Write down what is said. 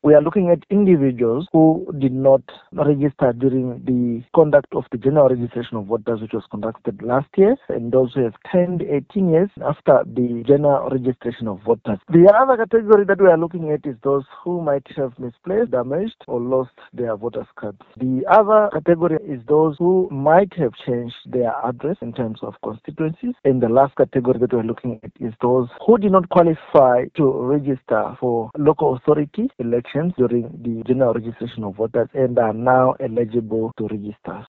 We are looking at individuals who did not register during the conduct of the general registration of voters, which was conducted last year, and those who have turned 18 years after the general registration of voters. The other category that we are looking at is those who might have misplaced, damaged, or lost their voters cards. The other category is those who might have changed their address in terms of constituencies. And the last category that we're looking at is those who did not qualify to register for local authority elections during the general registration of voters and are now eligible to register.